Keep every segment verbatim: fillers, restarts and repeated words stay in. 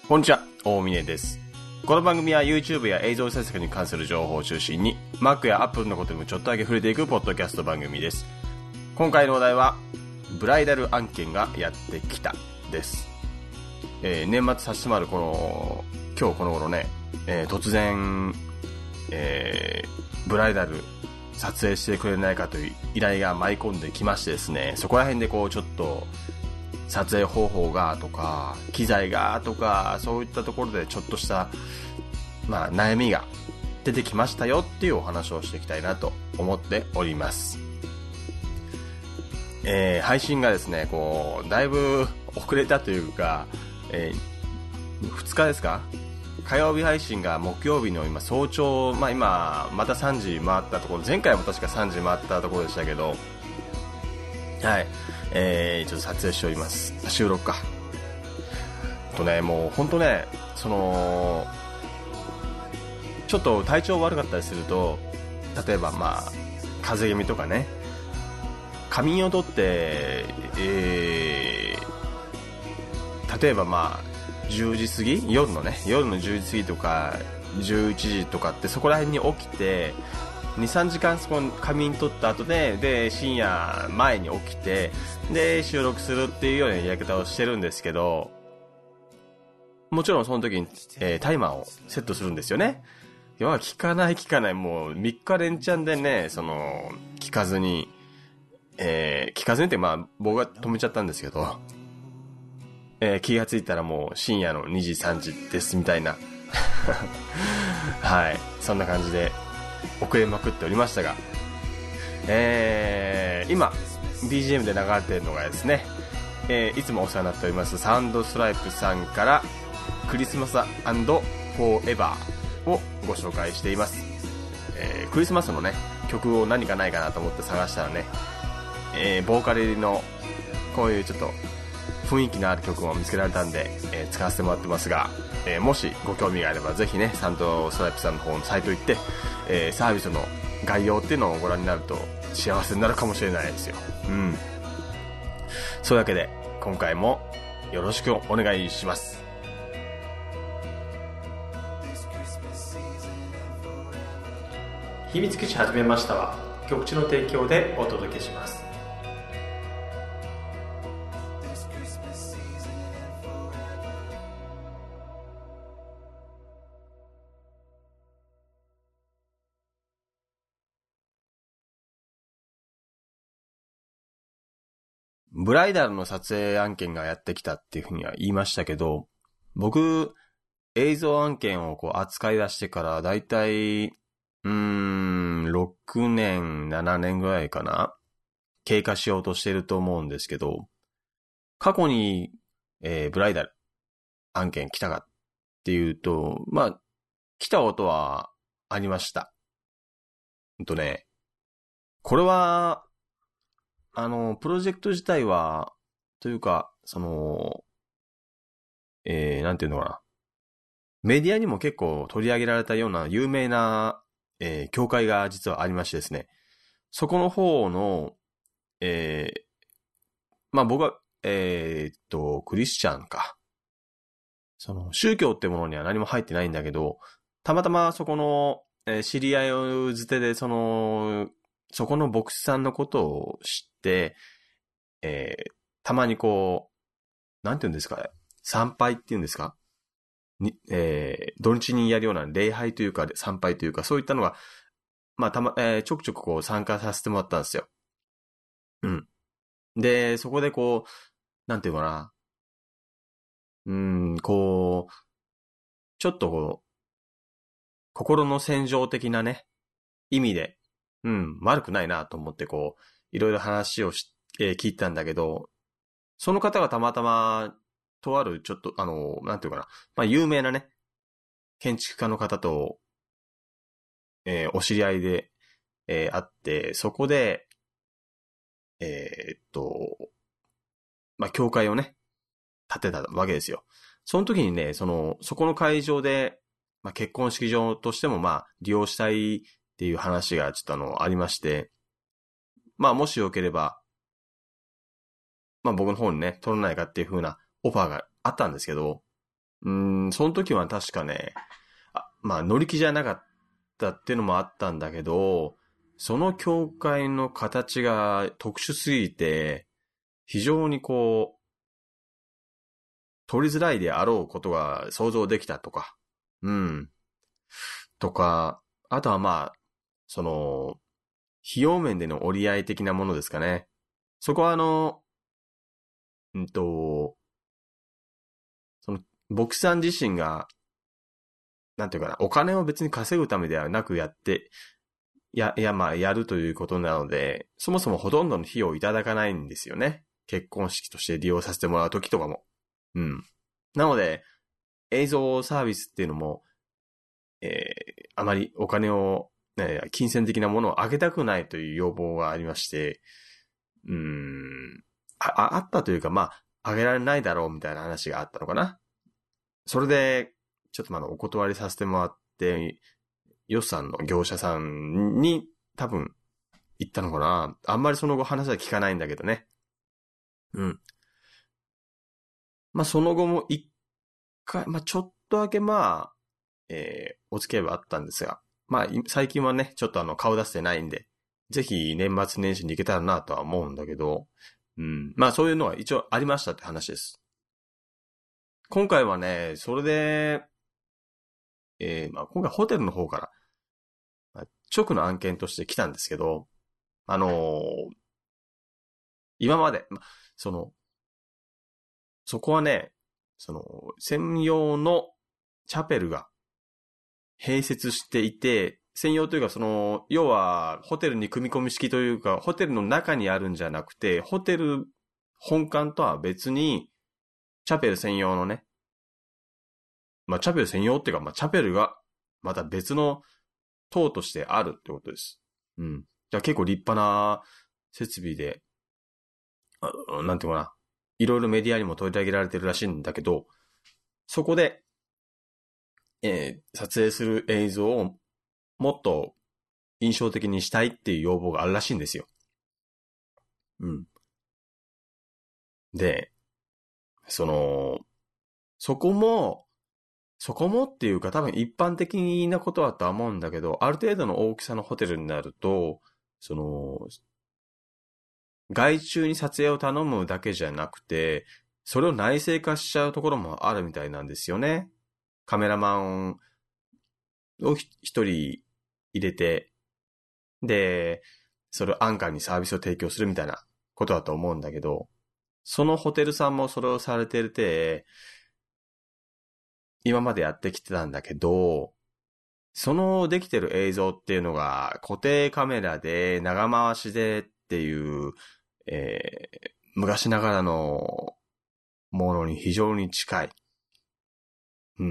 こんにちは、大峰です。この番組は YouTube や映像制作に関する情報を中心に Mac や Apple のことにもちょっとだけ触れていくポッドキャスト番組です。今回のお題はブライダル案件がやってきたです。えー、年末差し迫るこの今日この頃ね、えー、突然、えー、ブライダル撮影してくれないかという依頼が舞い込んできましてですね、そこら辺でこうちょっと撮影方法がとか機材がとかそういったところでちょっとしたまあ悩みが出てきましたよっていうお話をしていきたいなと思っております。えー、配信がですねこうだいぶ遅れたというか、えー、ふつかですか、火曜日配信が木曜日の今早朝、まあ今またさんじ回ったところ、前回も確かさんじ回ったところでしたけど、はい、えー、ちょっと撮影しております。収録かとね、もう本当ね、そのちょっと体調悪かったりすると、例えばまあ風邪気味とかね、仮眠をとって、えー、例えばまあじゅうじ過ぎ、夜のね夜のじゅうじ過ぎとかじゅういちじとかってそこら辺に起きてにさんじかんそこに仮眠取った後で、で深夜前に起きてで収録するっていうようなやり方をしてるんですけど、もちろんその時に、えー、タイマーをセットするんですよね。いや聞かない聞かない、もうみっか連チャンでね、その聞かずに、えー、聞かずにってまあ僕が止めちゃったんですけど、えー、気がついたらもう深夜のにじさんじですみたいなはい、そんな感じで遅れまくっておりましたが、えー、今 ビージーエム で流れているのがですね、えー、いつもお世話になっておりますサウンドストライプさんからクリスマス&フォーエバーをご紹介しています。えー、クリスマスのね曲を何かないかなと思って探したらね、えー、ボーカル入りのこういうちょっと雰囲気のある曲を見つけられたんで、えー、使わせてもらってますが、えー、もしご興味があればぜひねサウンドストライプさんの方のサイト行って、えー、サービスの概要っていうのをご覧になると幸せになるかもしれないですよ。うん。そういうわけで今回もよろしくお願いします。 秘密基地始めましたは局地の提供でお届けします。 ブライダルの撮影案件がやってきたっていうふうには言いましたけど、僕映像案件をこう扱い出してからだいたいうーんろくねんななねんぐらいかな経過しようとしていると思うんですけど、過去に、えー、ブライダル案件来たかっていうと、まあ来たことはありました。ほんとね、これはあのプロジェクト自体はというかそのえー、なんていうのかな、メディアにも結構取り上げられたような有名な、えー、教会が実はありましてですね、そこの方の、えー、まあ僕は、えー、っと、クリスチャンか。その宗教ってものには何も入ってないんだけど、たまたまそこの、えー、知り合いをづてで、その、そこの牧師さんのことを知って、えー、たまにこう、なんていうんですかね、参拝っていうんですかに、えー、土日にやるような礼拝というか、参拝というか、そういったのが、まあ、たま、えー、ちょくちょくこう参加させてもらったんですよ。うん。で、そこでこう、なんていうかな、うーん、こう、ちょっとこう、心の戦場的なね、意味で、うん、悪くないなと思ってこう、いろいろ話をし、えー聞いたんだけど、その方がたまたま、とあるちょっと、あの、なんていうかな、まあ、有名なね、建築家の方と、えーお知り合いで、えーあって、そこで、えーっと、まあ、教会をね、建てたわけですよ。その時にね、その、そこの会場で、まあ、結婚式場としてもまあ、利用したいっていう話がちょっとあの、ありまして、まあ、もしよければ、まあ、僕の方にね、取らないかっていう風なオファーがあったんですけど、 うーん、その時は確かね、あ、まあ乗り気じゃなかったっていうのもあったんだけど、その教会の形が特殊すぎて、非常にこう、取りづらいであろうことが想像できたとか、うん。とか、あとはまあ、その、費用面での折り合い的なものですかね。そこはあの、うんと、その、牧師さん自身が、なんていうかな、お金を別に稼ぐためではなくやって、や、いや、まあ、やるということなので、そもそもほとんどの費用をいただかないんですよね。結婚式として利用させてもらうときとかも。うん。なので、映像サービスっていうのも、えー、あまりお金を、ね、金銭的なものを上げたくないという要望がありまして、うーん、あ、あったというか、まあ、上げられないだろうみたいな話があったのかな。それで、ちょっとまあ、お断りさせてもらって、予算の業者さんに多分行ったのかな。あんまりその後話は聞かないんだけどね。うん。まあ、その後も一回、まあ、ちょっとだけまあ、えー、お付き合いはあったんですが、まあ、最近はね、ちょっとあの、顔出してないんで、ぜひ年末年始に行けたらなとは思うんだけど、うん。まあ、そういうのは一応ありましたって話です。今回はね、それで、えー、まあ、今回ホテルの方から、まあ直の案件として来たんですけど、あのー今まで、ま、その、そこはね、その、専用のチャペルが併設していて、専用というか、その、要は、ホテルに組み込み式というか、ホテルの中にあるんじゃなくて、ホテル本館とは別に、チャペル専用のね、まあ、チャペル専用っていうか、まあ、チャペルが、また別の塔としてあるってことです。うん。じゃあ結構立派な設備で、あなんていうかな、いろいろメディアにも取り上げられてるらしいんだけど、そこで、えー撮影する映像をもっと印象的にしたいっていう要望があるらしいんですよ。うん。で、その、そこも、そこもっていうか多分一般的なことだとは思うんだけど、ある程度の大きさのホテルになると、その、外注に撮影を頼むだけじゃなくて、それを内製化しちゃうところもあるみたいなんですよね。カメラマンをひ一人入れて、で、それを安価にサービスを提供するみたいなことだと思うんだけど、そのホテルさんもそれをされてて、今までやってきてたんだけど、そのできてる映像っていうのが固定カメラで長回しでっていう、えー昔ながらのものに非常に近い。うん。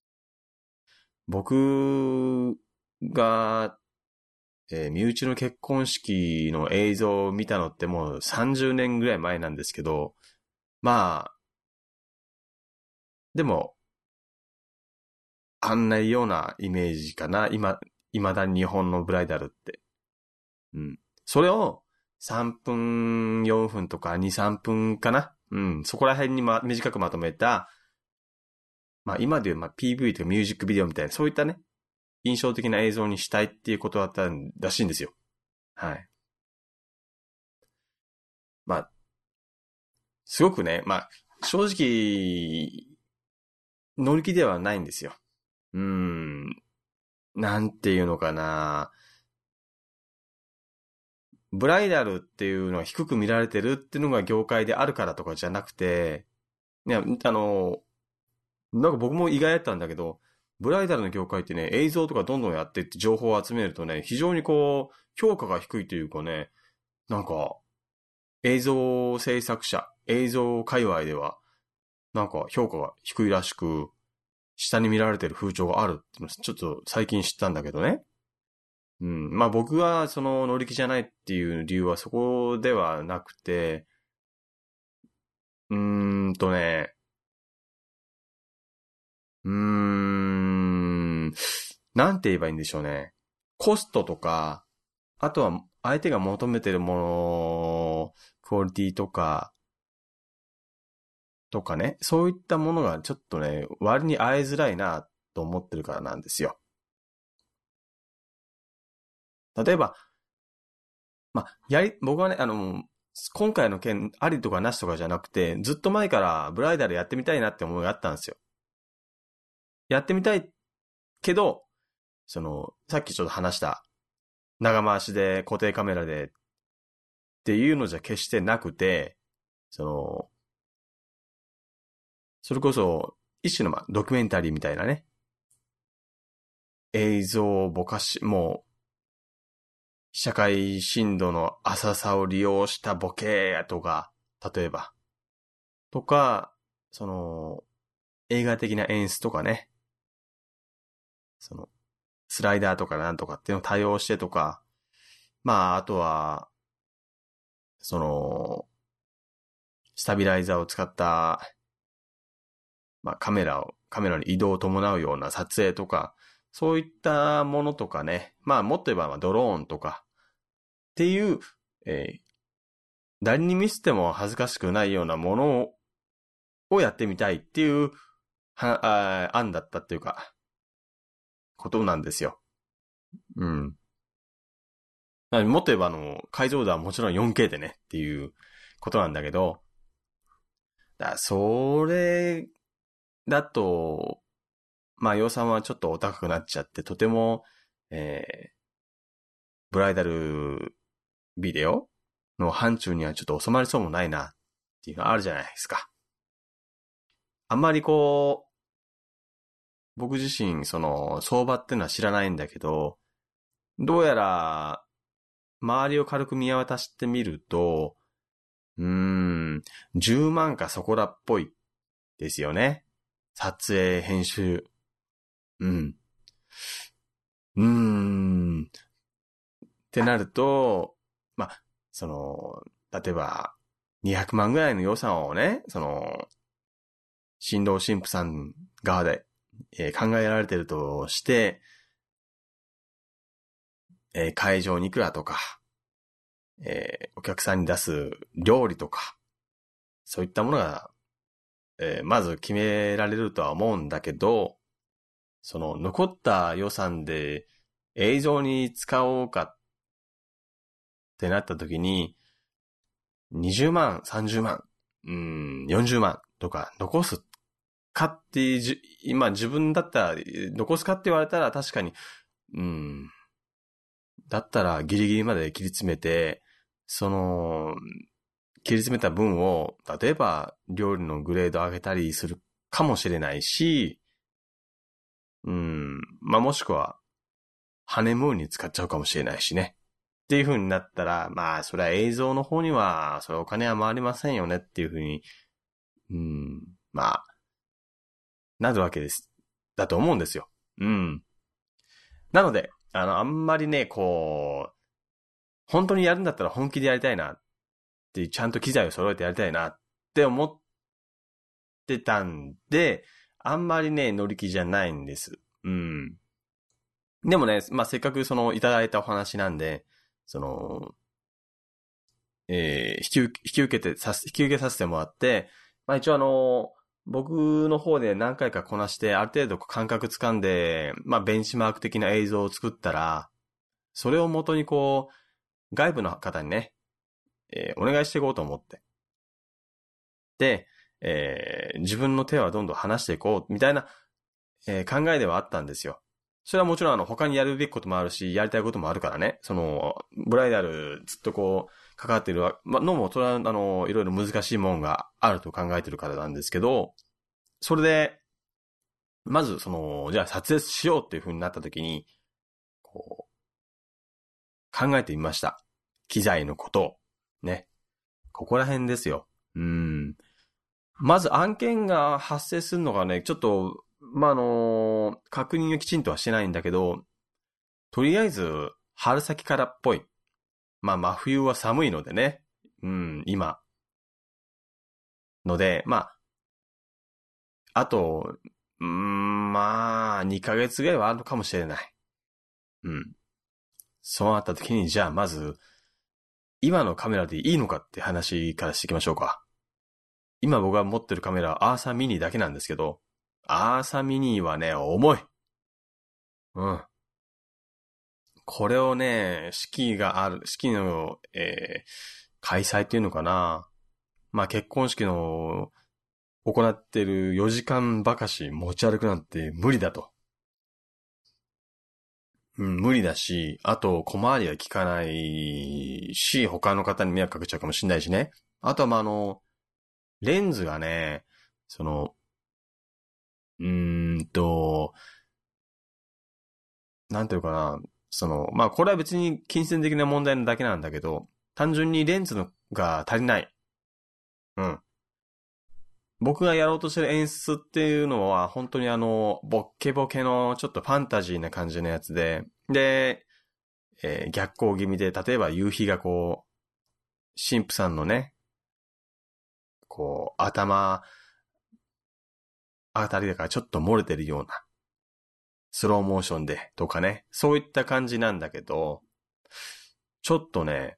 僕が、えー身内の結婚式の映像を見たのってもうさんじゅうねんぐらい前なんですけど、まあ、でも、あんなようなイメージかな。今、未だに日本のブライダルって。うん。それをさんぷん、よんぷんとかに、さんぷんかな。うん。そこら辺に、ま、短くまとめた、まあ今でいう、まあ、ピーブイ とかミュージックビデオみたいな、そういったね、印象的な映像にしたいっていうことだったらしいんですよ。はい。まあ、すごくね、まあ、正直、乗り気ではないんですよ。うーん。なんていうのかな。ブライダルっていうのは低く見られてるっていうのが業界であるからとかじゃなくて、ね、あの、なんか僕も意外だったんだけど、ブライダルの業界ってね、映像とかどんどんやっていって情報を集めるとね、非常にこう、評価が低いというかね、なんか、映像制作者、映像界隈では、なんか評価が低いらしく、下に見られてる風潮があるっていうのをちょっと最近知ったんだけどね。うん。まあ僕がその乗り気じゃないっていう理由はそこではなくて、うーんとね、うーん、なんて言えばいいんでしょうね。コストとか、あとは相手が求めてるもの、クオリティとか、 とかね、そういったものがちょっとね、割に合いづらいなと思ってるからなんですよ。例えば、まあ、やり、僕はね、あの、今回の件、ありとかなしとかじゃなくて、ずっと前からブライダルやってみたいなって思いがあったんですよ。やってみたいけど、その、さっきちょっと話した、長回しで固定カメラでっていうのじゃ決してなくて、その、それこそ、一種のまあドキュメンタリーみたいなね、映像をぼかし、もう、社会深度の浅さを利用したボケとか、例えば、とか、その、映画的な演出とかね、その、スライダーとかなんとかっていうのを多用してとか、まあ、あとは、その、スタビライザーを使った、まあ、カメラを、カメラに移動を伴うような撮影とか、そういったものとかね、まあ、もっと言えば、まあ、ドローンとか、っていう、えー誰に見せても恥ずかしくないようなものを、をやってみたいっていう、は、あ案だったっていうか、ことなんですよ。うん。もっと言えば、あの、解像度はもちろん よんケー でねっていうことなんだけど、だそれだと、まあ予算はちょっとお高くなっちゃって、とても、えー、ブライダルビデオの範疇にはちょっと収まりそうもないなっていうのがあるじゃないですか。あんまりこう、僕自身、その、相場ってのは知らないんだけど、どうやら、周りを軽く見渡してみると、うーん、じゅうまんかそこらっぽいですよね。撮影、編集。うん。うーん。ってなると、まあ、その、例えば、にひゃくまんぐらいの予算をね、その、新郎新婦さん側で、えー考えられてるとして、えー会場にいくらとか、えーお客さんに出す料理とか、そういったものが、えーまず決められるとは思うんだけど、その残った予算で映像に使おうかってなった時に、にじゅうまん、さんじゅうまん、うん、よんじゅうまんとか残すかってじ、今自分だったら残すかって言われたら確かに、うん、だったらギリギリまで切り詰めて、その、切り詰めた分を、例えば料理のグレード上げたりするかもしれないし、うん、まあ、もしくは、ハネムーンに使っちゃうかもしれないしね。っていう風になったら、まあ、それは映像の方には、それお金は回りませんよねっていう風に、うん、まあ、なるわけです。だと思うんですよ。うん。なので、あの、あんまりね、こう、本当にやるんだったら本気でやりたいなっていう、ちゃんと機材を揃えてやりたいなって思ってたんで、あんまりね、乗り気じゃないんです。うん。でもね、まあ、せっかくその、いただいたお話なんで、その、えー、引き受け、引き受けてさ引き受けさせてもらって、まあ一応あの、僕の方で何回かこなして、ある程度感覚つかんで、まあベンチマーク的な映像を作ったら、それを元にこう、外部の方にね、えーお願いしていこうと思って。で、えー自分の手はどんどん離していこう、みたいな、えー考えではあったんですよ。それはもちろんあの他にやるべきこともあるし、やりたいこともあるからね。その、ブライダルずっとこう、関わっているのも、それはあの、いろいろ難しいもんがあると考えてるからなんですけど、それで、まずその、じゃあ撮影しようっていう風になった時に、こう、考えてみました。機材のことを。ね。ここら辺ですよ。うん。まず案件が発生するのがね、ちょっと、まあ、あの、確認をきちんとはしてないんだけど、とりあえず、春先からっぽい。まあ、真冬は寒いのでね。うん、今。ので、まあ、あと、うーん、まあ、にかげつぐらいはあるのかもしれない。うん。そうなった時に、じゃあまず、今のカメラでいいのかって話からしていきましょうか。 今僕が持ってるカメラはアーサーミニだけなんですけど、アーサーミニはね、重い。うん。これをね、式がある、式の、えー、開催っていうのかな。まあ結婚式の行ってるよじかんばかし持ち歩くなんて無理だと。うん、無理だし、あと小回りは効かないし、他の方に迷惑かけちゃうかもしれないしね。あとはまああの、レンズがね、その、うーんと、なんていうかな、その、まあこれは別に金銭的な問題なだけなんだけど、単純にレンズのが足りない。うん。僕がやろうとしてる演出っていうのは、本当にあの、ボッケボケのちょっとファンタジーな感じのやつで、で、えー逆光気味で、例えば夕日がこう、神父さんのね、こう、頭あたりだからちょっと漏れてるような、スローモーションでとかね、そういった感じなんだけど、ちょっとね、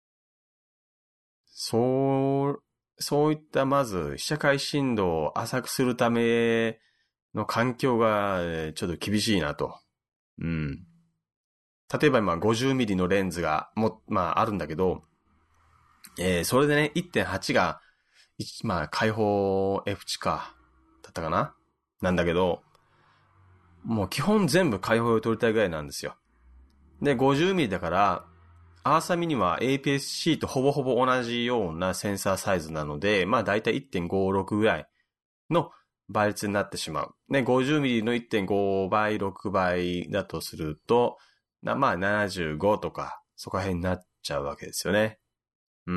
そう、そういったまず被写界深度を浅くするための環境がえーちょっと厳しいなと。うん。例えば今 ごじゅうミリ のレンズがも、まああるんだけど、えーそれでね、いってんはちが、いまあ開放 F 値か、だったかななんだけど、もう基本全部開放を撮りたいぐらいなんですよ。で、ごじゅうミリ だから、アーサミには エーピーエスシー とほぼほぼ同じようなセンサーサイズなので、まあだいたい いってんごろく ぐらいの倍率になってしまう。で、ごじゅうミリ の いってんごばい、ろくばいだとすると、なまあななじゅうごとか、そこら辺になっちゃうわけですよね。うん。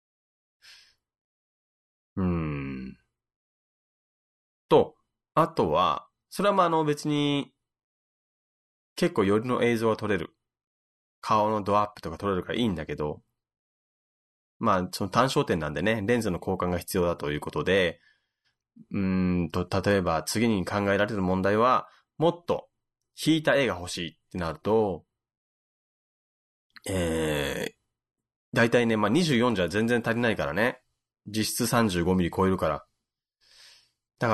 うん。と、あとは、それはまああの別に結構よりの映像が撮れる。顔のドアップとか撮れるからいいんだけど、まあその単焦点なんでね、レンズの交換が必要だということで、うーんと、例えば次に考えられる問題は、もっと引いた絵が欲しいってなると、えー、だいたいね、まあにじゅうよんじゃ全然足りないからね。実質 さんじゅうごミリ 超えるから。だから、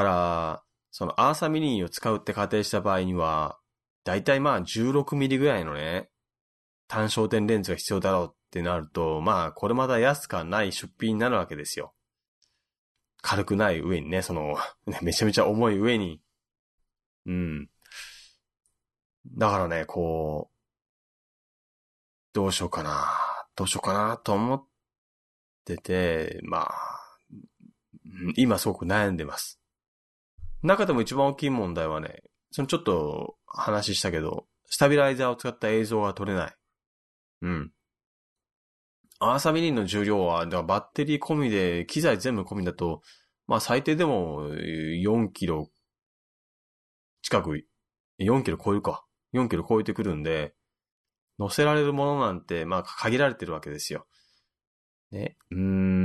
そのアーサミニを使うって仮定した場合には、だいたいまあじゅうろくミリぐらいのね、単焦点レンズが必要だろうってなると、まあこれまだ安くはない出費になるわけですよ。軽くない上にね、その、めちゃめちゃ重い上に。うん。だからね、こう、どうしようかな、どうしようかなと思ってて、まあ、今すごく悩んでます。中でも一番大きい問題はね、そのちょっと話したけど、スタビライザーを使った映像が撮れない。うん。アーサミニの重量は、だからバッテリー込みで、機材全部込みだと、まあ最低でもよんキロ近く、よんキロ超えるか。よんキロ超えてくるんで、乗せられるものなんて、まあ限られてるわけですよ。ね。うー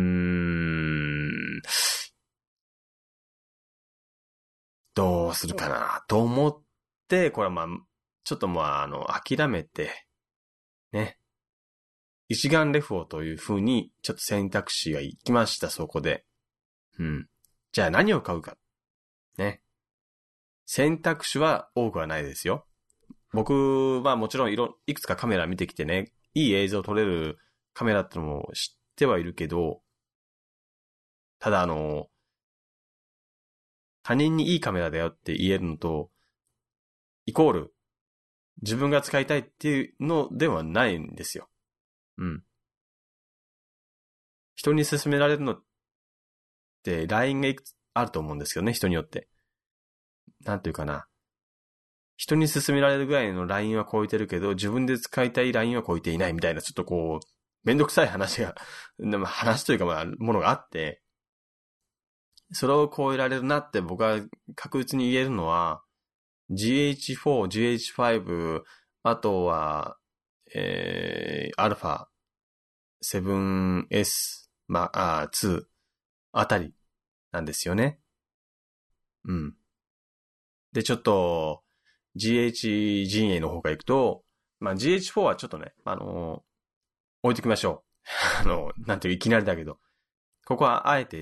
ん。どうするかなと思って、これはまあ、ちょっとまあ、あの、諦めて、ね。一眼レフをという風に、ちょっと選択肢が行きました、そこで。うん。じゃあ何を買うか。ね。選択肢は多くはないですよ。僕はもちろんいろ、いくつかカメラ見てきてね、いい映像を撮れるカメラってのも知ってはいるけど、ただあの、他人にいいカメラだよって言えるのと、イコール、自分が使いたいっていうのではないんですよ。うん。人に勧められるのって、ラインがいくつあると思うんですけどね、人によって。なんていうかな。人に勧められるぐらいのラインは超えてるけど、自分で使いたいラインは超えていないみたいな、ちょっとこう、めんどくさい話が、話というかまあ、ものがあって、それを超えられるなって僕は確実に言えるのは、ジーエイチフォー、ジーエイチファイブ、あとは、えー、アルファ、セブンエス、まあ、あ、ツーあたりなんですよね。うん。で、ちょっと、ジーエイチ 陣営の方から行くと、まあ、ジーエイチフォー はちょっとね、あのー置いておきましょう。あの、なんていう、いきなりだけど。ここはあえて、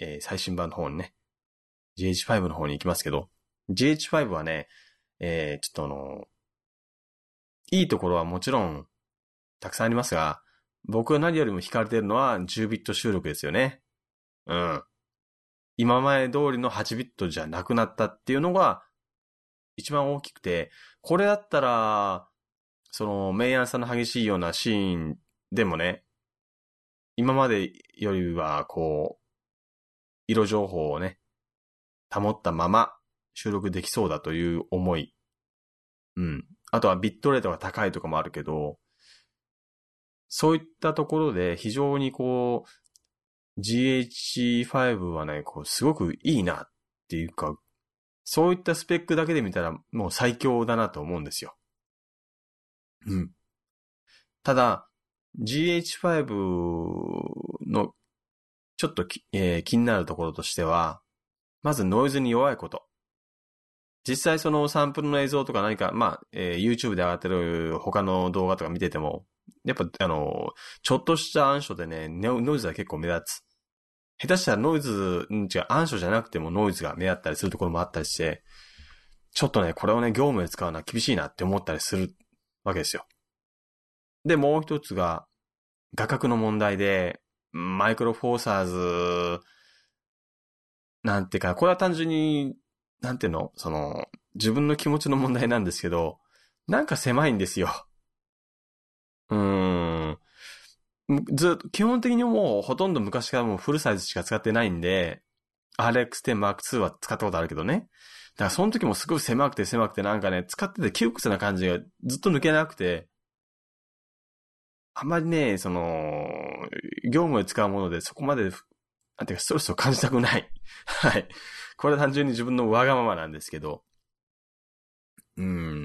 えー、最新版の方にね、ジーエイチファイブ の方に行きますけど、ジーエイチファイブ はね、えー、ちょっとあの、いいところはもちろんたくさんありますが、僕が何よりも惹かれてるのはじゅうビット収録ですよね。うん。今まで通りのはちビットじゃなくなったっていうのが一番大きくて、これだったら、その、明暗さの激しいようなシーンでもね、今までよりは、こう、色情報をね、保ったまま収録できそうだという思い。うん。あとはビットレートが高いとかもあるけど、そういったところで非常にこう、ジーエイチファイブ はね、こう、すごくいいなっていうか、そういったスペックだけで見たらもう最強だなと思うんですよ。うん。ただ、ジーエイチファイブ のちょっとき、えー気になるところとしては、まずノイズに弱いこと。実際そのサンプルの映像とか何か、まあ、えー YouTube で上がってる他の動画とか見てても、やっぱ、あの、ちょっとした暗所でね、ノノイズが結構目立つ。下手したらノイズ、ん違う、暗所じゃなくてもノイズが目立ったりするところもあったりして、ちょっとね、これをね、業務で使うのは厳しいなって思ったりするわけですよ。で、もう一つが、画角の問題で、マイクロフォーサーズ、なんていうか、これは単純に、なんていうのその、自分の気持ちの問題なんですけど、なんか狭いんですよ。うーん。ずっと、基本的にもうほとんど昔からもうフルサイズしか使ってないんで、アールエックステンマークツー は使ったことあるけどね。だからその時もすごい狭くて狭くてなんかね、使ってて窮屈な感じがずっと抜けなくて、あんまりね、その、業務で使うものでそこまで、なんていうかストレスを感じたくない。はい。これは単純に自分のわがままなんですけど、うん。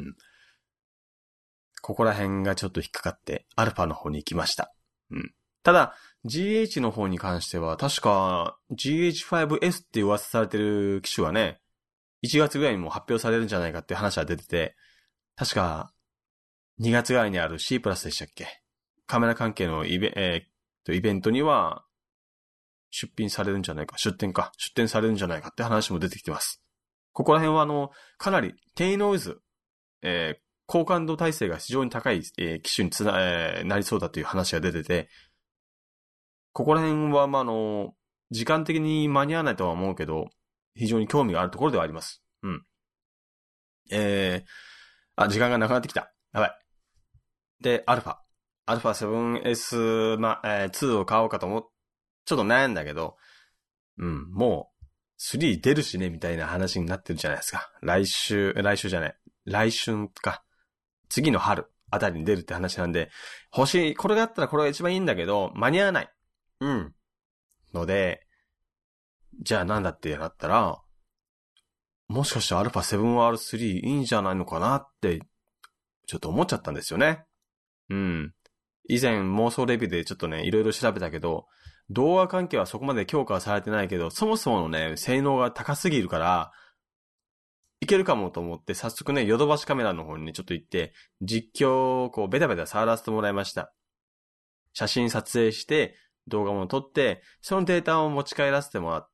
ここら辺がちょっと引っかかって、アルファの方に行きました。うん。ただ、ジーエイチ の方に関しては、確か ジーエイチファイブエス って噂されてる機種はね、いちがつぐらいにも発表されるんじゃないかっていう話は出てて、確かにがつぐらいにある C プラスでしたっけ？カメラ関係のイベ、えー、イベントには出品されるんじゃないか、出展か、出展されるんじゃないかって話も出てきてます。ここら辺はあの、かなり低ノイズ、えー、高感度耐性が非常に高い、えー、機種につな、えー、なりそうだという話が出てて、ここら辺は、まあ、あの、時間的に間に合わないとは思うけど、非常に興味があるところではあります。うん。えー、あ、時間がなくなってきた。やばい。で、アルファ。アルファ セブンエス、ま、えー、ツーを買おうかと思っ、ちょっと悩んだけど、うん、もう、スリー出るしね、みたいな話になってるじゃないですか。来週、来週じゃない。来春か。次の春あたりに出るって話なんで、欲しい、これがあったらこれが一番いいんだけど、間に合わない。うん。ので、じゃあなんだってなったら、もしかして アルファセブンアールスリー いいんじゃないのかなって、ちょっと思っちゃったんですよね。うん。以前妄想レビューでちょっとね、いろいろ調べたけど、動画関係はそこまで強化はされてないけど、そもそものね、性能が高すぎるから、いけるかもと思って、早速ね、ヨドバシカメラの方にね、ちょっと行って、実況をこう、ベタベタ触らせてもらいました。写真撮影して、動画も撮って、そのデータを持ち帰らせてもらって、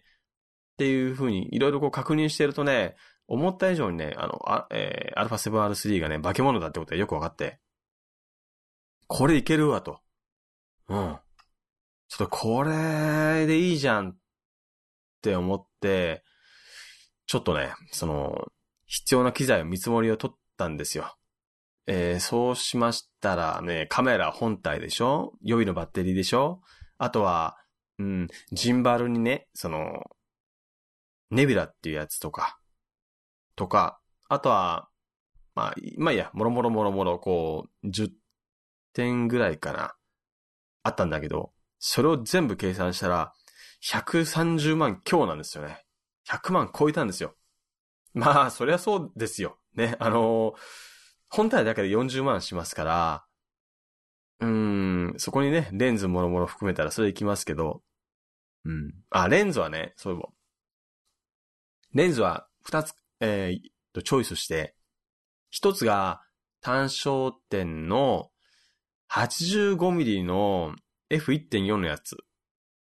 っていう風に、いろいろこう確認してるとね、思った以上にね、あの、あえー、アルファセブンアールスリー がね、化け物だってことがよくわかって、これいけるわと。うん。ちょっとこれでいいじゃんって思って、ちょっとね、その、必要な機材を見積もりを取ったんですよ。えー、そうしましたらね、カメラ本体でしょ？予備のバッテリーでしょ？あとは、うん、ジンバルにね、その、ネビュラっていうやつとか、とか、あとは、まあ、まあいいや、もろもろもろもろ、こう、じゅってんぐらいかな、あったんだけど、それを全部計算したら、ひゃくさんじゅうまん強なんですよね。ひゃくまん超えたんですよ。まあ、そりゃそうですよ。ね、あのー、本体だけでよんじゅうまんしますから、うーん、そこにね、レンズもろもろ含めたらそれいきますけど、うん。あ、レンズはね、そういえば、レンズはふたつ、えー、と、チョイスして、ひとつが単焦点の はちじゅうごミリ の エフいってんよん のやつ。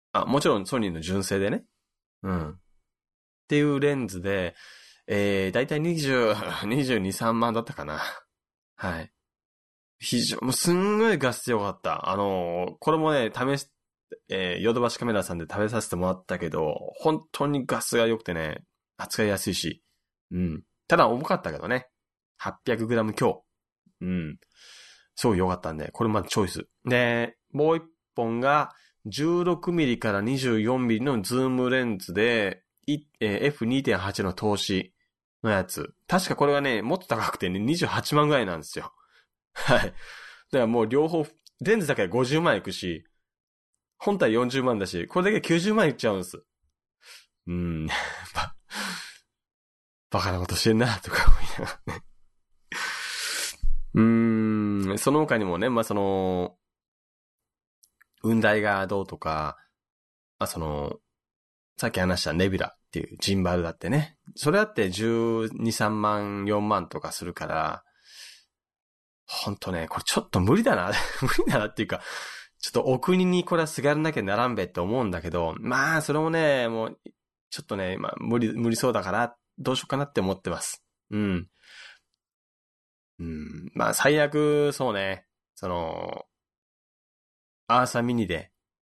あ、もちろんソニーの純正でね。うん。っていうレンズで、えー、だいたいにじゅう、にじゅうに、さんまんだったかな。はい。非常、もうすんごい画質良かった。あのー、これもね、試し、えー、ヨドバシカメラさんで食べさせてもらったけど、本当に画質が良くてね、扱いやすいし。うん。ただ重かったけどね。はっぴゃくグラム 強。うん。すごい良かったんで、これまずチョイス。で、もう一本が じゅうろくミリ から にじゅうよんミリ のズームレンズで、エフにてんはち の投資のやつ。確かこれがね、もっと高くてね、にじゅうはちまんぐらいなんですよ。はい。だからもう両方、レンズだけでごじゅうまんいくし、本体よんじゅうまんだし、これだけきゅうじゅうまんいっちゃうんです。うーん。バ、バカなことしてんな、とか思いながらね。うーん、その他にもね、まあ、その、雲台がどうとか、まあ、その、さっき話したネビュラっていうジンバルだってね。それだってじゅうに、さんまん、よんまんとかするから、ほんとね、これちょっと無理だな。無理だなっていうか、ちょっとお国にこれはすがらなきゃならんべって思うんだけど、まあ、それもね、もう、ちょっとね、まあ、無理、無理そうだから、どうしようかなって思ってます。うん。うん。まあ、最悪、そうね、その、アーサーミニで、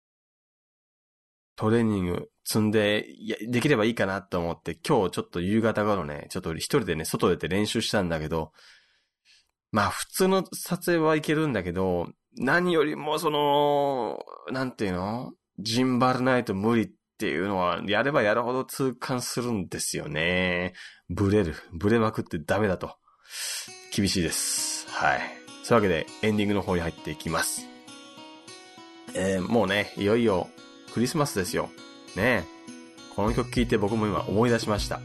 トレーニング積んで、いや、できればいいかなと思って、今日ちょっと夕方頃ね、ちょっと一人でね、外出て練習したんだけど、まあ普通の撮影はいけるんだけど、何よりもその、なんていうの？ジンバルないと無理っていうのは、やればやるほど痛感するんですよね。ブレる。ブレまくってダメだと。厳しいです。はい。そういうわけで、エンディングの方に入っていきます。えー、もうね、いよいよ、クリスマスですよ。ねえ。この曲聴いて僕も今思い出しました。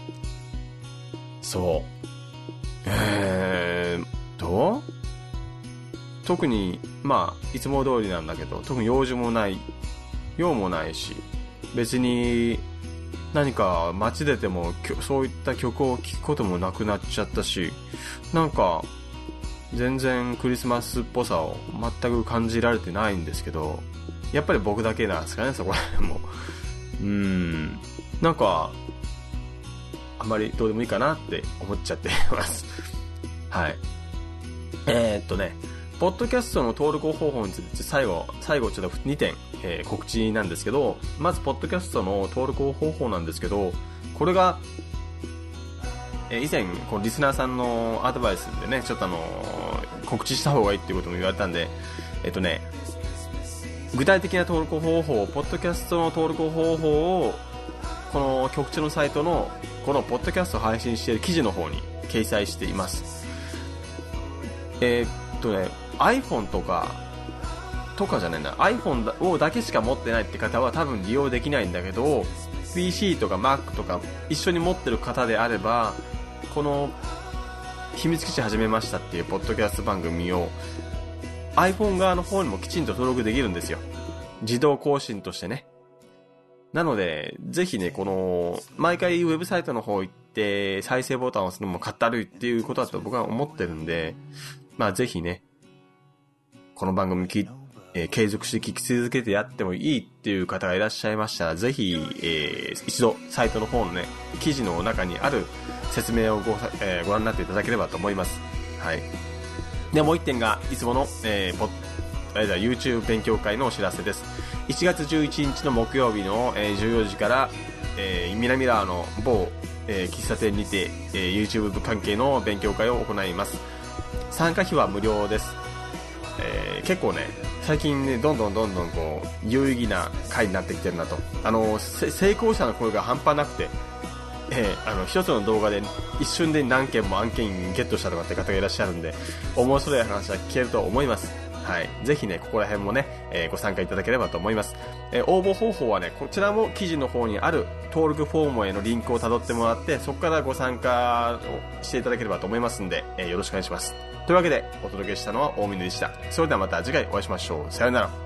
そう。えーと、特に、まあ、いつも通りなんだけど、特に用事もない、用もないし、別に何か街出てもそういった曲を聴くこともなくなっちゃったし、なんか、全然クリスマスっぽさを全く感じられてないんですけど、やっぱり僕だけなんですかね、そこら辺も。うーん。なんか、あんまりどうでもいいかなって思っちゃっています。はい。えー、っとね、ポッドキャストの登録方法について最後、最後ちょっとにてん、えー、告知なんですけど、まずポッドキャストの登録方法なんですけど、これが、えー、以前こうリスナーさんのアドバイスでね、ちょっとあのー、告知した方がいいっていうことも言われたんで、えっとね、具体的な登録方法、ポッドキャストの登録方法をこの局地のサイトのこのポッドキャストを配信している記事の方に掲載しています。えー、っとね iPhone とかとかじゃないな iPhone をだけしか持ってないって方は多分利用できないんだけど ピーシー とか Mac とか一緒に持ってる方であればこの秘密基地始めましたっていうポッドキャスト番組を iPhone 側の方にもきちんと登録できるんですよ。自動更新としてね。なのでぜひねこの毎回ウェブサイトの方行って再生ボタンを押すのもかったるいっていうことだと僕は思ってるんで、まあぜひねこの番組き、えー、継続して聞き続けてやってもいいっていう方がいらっしゃいましたらぜひ、えー、一度サイトの方のね記事の中にある説明を ご,、えー、ご覧になっていただければと思います。はい。でもう一点がいつもの、えー、ポッえー、YouTube 勉強会のお知らせです。いちがつじゅういちにちの木曜日の、えー、じゅうよじから、えー、南ラーの某、えー、喫茶店にて、えー、YouTube 関係の勉強会を行います。参加費は無料です。えー、結構ね最近ねどんどんどんどんこう有意義な会になってきてるなと。あの成功者の声が半端なくて、えー、あの一つの動画で一瞬で何件も案件ゲットしたとかって方がいらっしゃるんで面白い話は聞けると思います。はい。ぜひね、ここら辺もね、えー、ご参加いただければと思います。えー、応募方法はね、こちらも記事の方にある登録フォームへのリンクを辿ってもらって、そこからご参加をしていただければと思いますんで、えー、よろしくお願いします。というわけで、お届けしたのは大峰でした。それではまた次回お会いしましょう。さよなら。